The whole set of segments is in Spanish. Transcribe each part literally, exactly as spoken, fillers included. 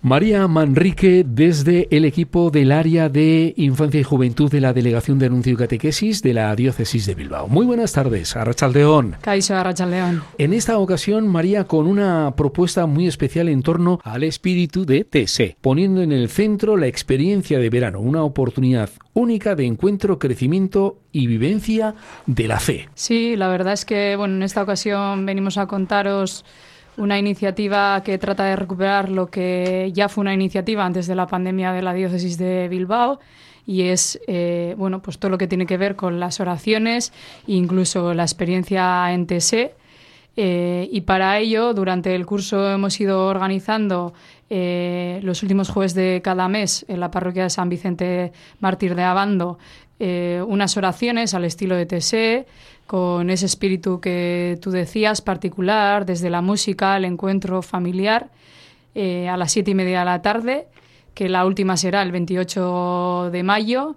María Manrique, desde el equipo del área de Infancia y Juventud de la Delegación de Anuncio y Catequesis de la Diócesis de Bilbao. Muy buenas tardes, Arratsaldeon. Kaixo, Arratsaldeon. En esta ocasión, María, con una propuesta muy especial en torno al espíritu de T S E, poniendo en el centro la experiencia de verano, una oportunidad única de encuentro, crecimiento y vivencia de la fe. Sí, la verdad es que bueno, en esta ocasión venimos a contaros una iniciativa que trata de recuperar lo que ya fue una iniciativa antes de la pandemia de la Diócesis de Bilbao, y es eh, bueno, pues todo lo que tiene que ver con las oraciones e incluso la experiencia en T S E. Eh, y para ello, durante el curso hemos ido organizando eh, los últimos jueves de cada mes en la parroquia de San Vicente Mártir de Abando eh, unas oraciones al estilo de T S E, con ese espíritu que tú decías, particular, desde la música, el encuentro familiar, eh, a las siete y media de la tarde, que la última será el veintiocho de mayo.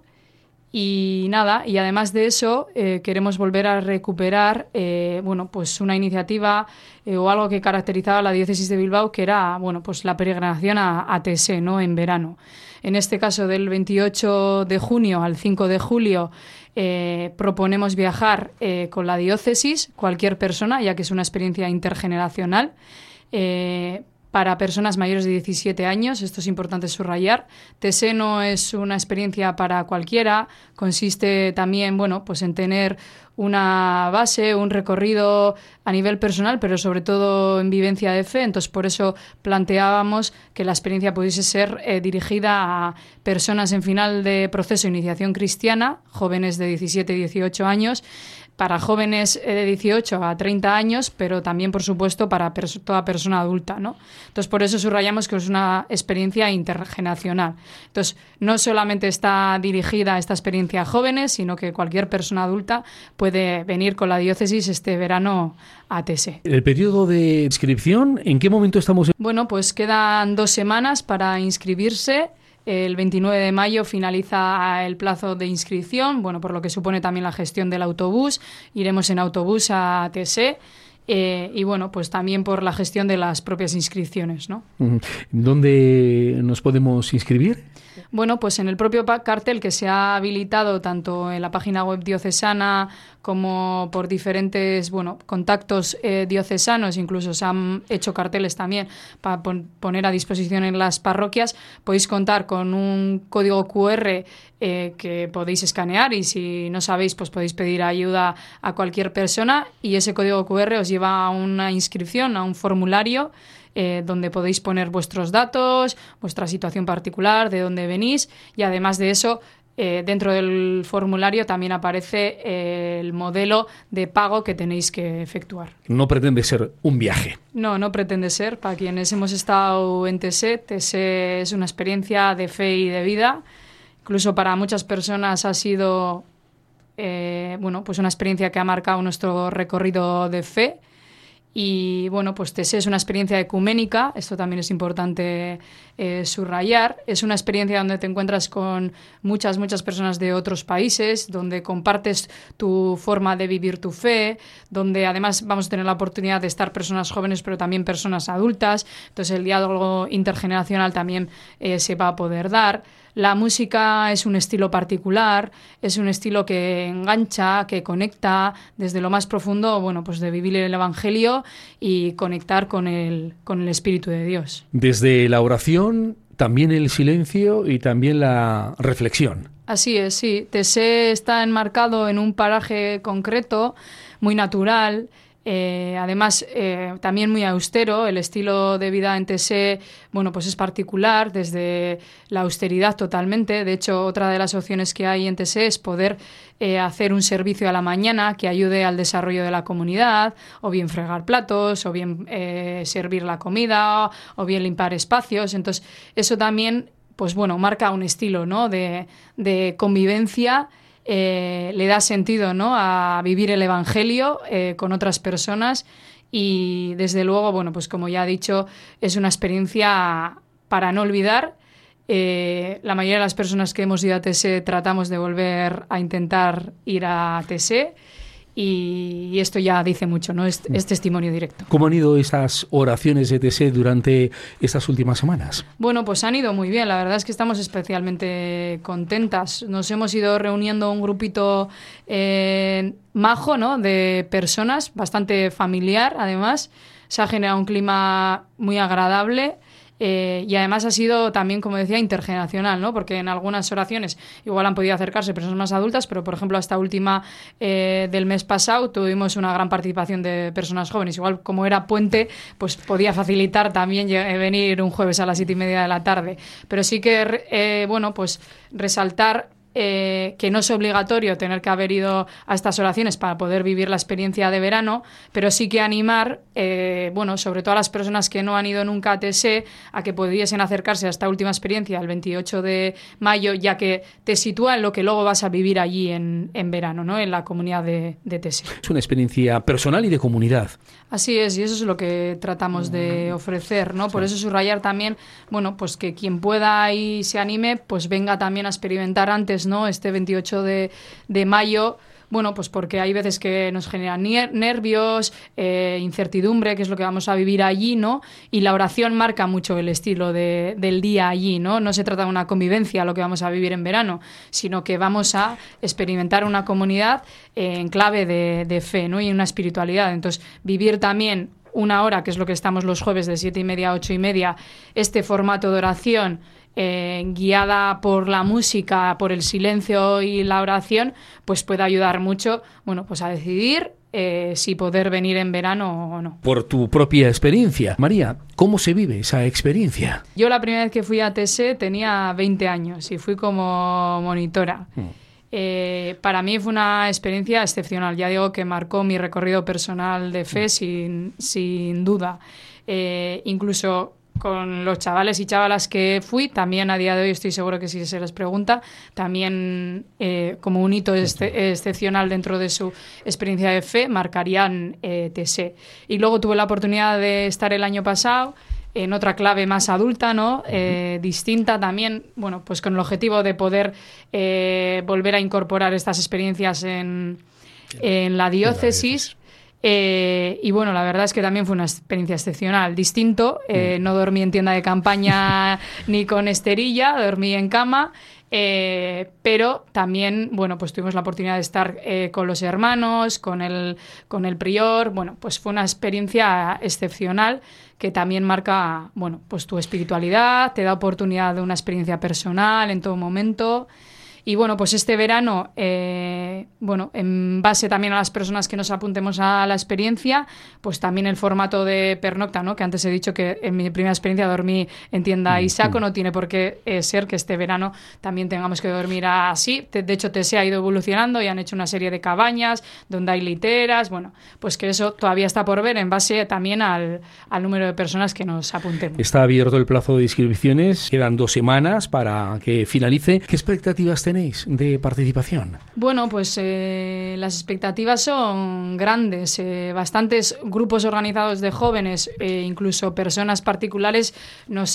Y nada, y además de eso, eh, queremos volver a recuperar eh, bueno, pues una iniciativa eh, o algo que caracterizaba a la Diócesis de Bilbao, que era bueno, pues la peregrinación a, a T S E, ¿no?, en verano. En este caso, del veintiocho de junio al cinco de julio, eh, proponemos viajar eh, con la diócesis, cualquier persona, ya que es una experiencia intergeneracional, eh, para personas mayores de diecisiete años. Esto es importante subrayar. T S E no es una experiencia para cualquiera. Consiste también, bueno, pues en tener una base, un recorrido a nivel personal, pero sobre todo en vivencia de fe. Entonces, por eso planteábamos que la experiencia pudiese ser eh, dirigida a personas en final de proceso de iniciación cristiana, jóvenes de diecisiete y dieciocho años, para jóvenes de dieciocho a treinta años, pero también, por supuesto, para pers- toda persona adulta, ¿no? Entonces, por eso subrayamos que es una experiencia intergeneracional. Entonces, no solamente está dirigida esta experiencia a jóvenes, sino que cualquier persona adulta puede venir con la diócesis este verano a T S E. ¿El periodo de inscripción, en qué momento estamos? Bueno, pues quedan dos semanas para inscribirse. El veintinueve de mayo finaliza el plazo de inscripción, bueno, por lo que supone también la gestión del autobús. Iremos en autobús a T S E. Eh, y bueno, pues también por la gestión de las propias inscripciones, ¿no? ¿Dónde nos podemos inscribir? Bueno, pues en el propio cartel que se ha habilitado tanto en la página web diocesana como por diferentes, bueno, contactos eh, diocesanos, incluso se han hecho carteles también para pon- poner a disposición en las parroquias. Podéis contar con un código cu erre eh, que podéis escanear, y si no sabéis, pues podéis pedir ayuda a cualquier persona, y ese código cu erre os lleva a una inscripción, a un formulario Eh, donde podéis poner vuestros datos, vuestra situación particular, de dónde venís, y además de eso, eh, dentro del formulario también aparece eh, el modelo de pago que tenéis que efectuar. No pretende ser un viaje. No, no pretende ser. Para quienes hemos estado en T S E, T S E es una experiencia de fe y de vida. Incluso para muchas personas ha sido eh, bueno, pues una experiencia que ha marcado nuestro recorrido de fe. Y bueno, pues T S E es una experiencia ecuménica, esto también es importante eh, subrayar. Es una experiencia donde te encuentras con muchas, muchas personas de otros países, donde compartes tu forma de vivir tu fe, donde además vamos a tener la oportunidad de estar personas jóvenes, pero también personas adultas. Entonces el diálogo intergeneracional también eh, se va a poder dar. La música es un estilo particular, es un estilo que engancha, que conecta desde lo más profundo, bueno, pues de vivir el Evangelio y conectar con el, con el Espíritu de Dios. Desde la oración, también el silencio y también la reflexión. Así es, sí. T S E está enmarcado en un paraje concreto, muy natural. Eh, además, eh, también muy austero. El estilo de vida en T S E, bueno, pues es particular, desde la austeridad totalmente. De hecho, otra de las opciones que hay en T S E es poder eh, hacer un servicio a la mañana que ayude al desarrollo de la comunidad, o bien fregar platos, o bien eh, servir la comida, o bien limpiar espacios. Entonces, eso también, pues bueno, marca un estilo, ¿no?, de, de convivencia. Eh, le da sentido, ¿no?, a vivir el Evangelio eh, con otras personas, y desde luego, bueno, pues como ya he dicho, es una experiencia para no olvidar. Eh, la mayoría de las personas que hemos ido a T S E tratamos de volver a intentar ir a T S E, y, y esto ya dice mucho, ¿no? Es, es testimonio directo. ¿Cómo han ido esas oraciones de T S E durante estas últimas semanas? Bueno, pues han ido muy bien. La verdad es que estamos especialmente contentas. Nos hemos ido reuniendo un grupito eh, majo, ¿no? De personas, bastante familiar, además. Se ha generado un clima muy agradable. Eh, y además ha sido también, como decía, intergeneracional, ¿no? Porque en algunas oraciones igual han podido acercarse personas más adultas, pero por ejemplo esta última eh, del mes pasado tuvimos una gran participación de personas jóvenes. Igual como era puente, pues podía facilitar también venir un jueves a las siete y media de la tarde. Pero sí que, eh, bueno, pues resaltar Eh, que no es obligatorio tener que haber ido a estas oraciones para poder vivir la experiencia de verano, pero sí que animar, eh, bueno, sobre todo a las personas que no han ido nunca a T S E, a que pudiesen acercarse a esta última experiencia el veintiocho de mayo, ya que te sitúa en lo que luego vas a vivir allí en, en verano, ¿no? En la comunidad de, de T S E. Es una experiencia personal y de comunidad. Así es, y eso es lo que tratamos de ofrecer, ¿no? Por eso subrayar también, bueno, pues que quien pueda y se anime, pues venga también a experimentar antes, ¿no? Este veintiocho de, de mayo, bueno, pues porque hay veces que nos generan nervios, eh, incertidumbre, que es lo que vamos a vivir allí, ¿no? Y la oración marca mucho el estilo de, del día allí, ¿no? No se trata de una convivencia, lo que vamos a vivir en verano, sino que vamos a experimentar una comunidad eh, en clave de, de fe, ¿no? Y una espiritualidad. Entonces, vivir también una hora, que es lo que estamos los jueves de siete y media a ocho y media, este formato de oración, Eh, guiada por la música, por el silencio y la oración, pues puede ayudar mucho, bueno, pues a decidir eh, si poder venir en verano o no. Por tu propia experiencia. María, ¿cómo se vive esa experiencia? Yo la primera vez que fui a T S E tenía veinte años y fui como monitora. Mm. Eh, para mí fue una experiencia excepcional. Ya digo que marcó mi recorrido personal de fe mm. sin, sin duda. Eh, incluso con los chavales y chavalas que fui, también a día de hoy estoy seguro que si se les pregunta, también eh, como un hito este, excepcional dentro de su experiencia de fe, marcarían eh, T S E. Y luego tuve la oportunidad de estar el año pasado en otra clave más adulta, ¿no? Eh, distinta también, bueno, pues con el objetivo de poder eh, volver a incorporar estas experiencias en, en la diócesis. Eh, y bueno, la verdad es que también fue una experiencia excepcional, distinto, eh, no dormí en tienda de campaña ni con esterilla, dormí en cama, eh, pero también, bueno, pues tuvimos la oportunidad de estar eh, con los hermanos, con el, con el prior, bueno, pues fue una experiencia excepcional que también marca, bueno, pues tu espiritualidad, te da oportunidad de una experiencia personal en todo momento. Y bueno, pues este verano, eh, bueno, en base también a las personas que nos apuntemos a la experiencia, pues también el formato de pernocta, ¿no? Que antes he dicho que en mi primera experiencia dormí en tienda y saco, no tiene por qué eh, ser que este verano también tengamos que dormir así. De hecho, T S E ha ido evolucionando y han hecho una serie de cabañas donde hay literas, bueno, pues que eso todavía está por ver en base también al, al número de personas que nos apuntemos. Está abierto el plazo de inscripciones, quedan dos semanas para que finalice. ¿Qué expectativas tenéis de participación? Bueno, pues eh, las expectativas son grandes. Eh, bastantes grupos organizados de jóvenes, eh, incluso personas particulares, nos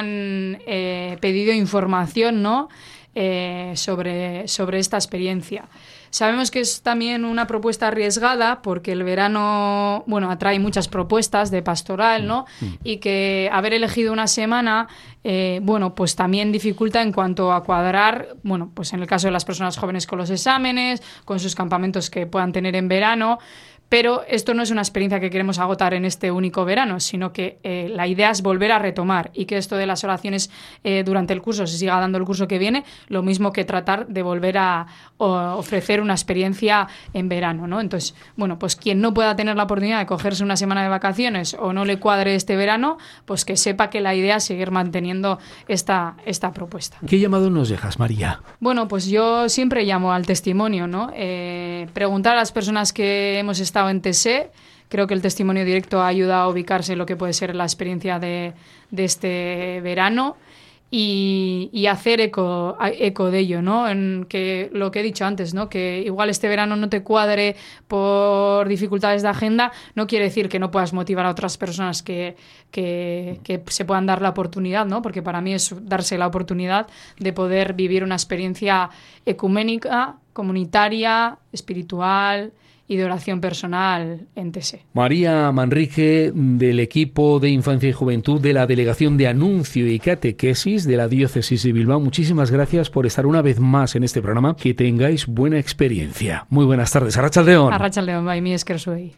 han eh, pedido información, ¿no? Eh, sobre, sobre esta experiencia. Sabemos que es también una propuesta arriesgada porque el verano, bueno, atrae muchas propuestas de pastoral, ¿no? Y que haber elegido una semana, eh, bueno, pues también dificulta en cuanto a cuadrar, bueno, pues en el caso de las personas jóvenes con los exámenes, con sus campamentos que puedan tener en verano. Pero esto no es una experiencia que queremos agotar en este único verano, sino que eh, la idea es volver a retomar y que esto de las oraciones eh, durante el curso se siga dando el curso que viene, lo mismo que tratar de volver a o, ofrecer una experiencia en verano, ¿no? Entonces, bueno, pues quien no pueda tener la oportunidad de cogerse una semana de vacaciones o no le cuadre este verano, pues que sepa que la idea es seguir manteniendo esta, esta propuesta. ¿Qué llamado nos dejas, María? Bueno, pues yo siempre llamo al testimonio, ¿no? Eh, preguntar a las personas que hemos estado en T S E. Creo que el testimonio directo ayuda a ubicarse en lo que puede ser la experiencia de, de este verano y, y hacer eco, eco de ello, ¿no? En que lo que he dicho antes, ¿no? Que igual este verano no te cuadre por dificultades de agenda, no quiere decir que no puedas motivar a otras personas que, que, que se puedan dar la oportunidad, ¿no? Porque para mí es darse la oportunidad de poder vivir una experiencia ecuménica, comunitaria, espiritual y de oración personal en T S E. María Manrique, del equipo de Infancia y Juventud de la Delegación de Anuncio y Catequesis de la Diócesis de Bilbao, muchísimas gracias por estar una vez más en este programa. Que tengáis buena experiencia. Muy buenas tardes. Arratsaldeon. Arratsaldeon, bai, mi esker zuei.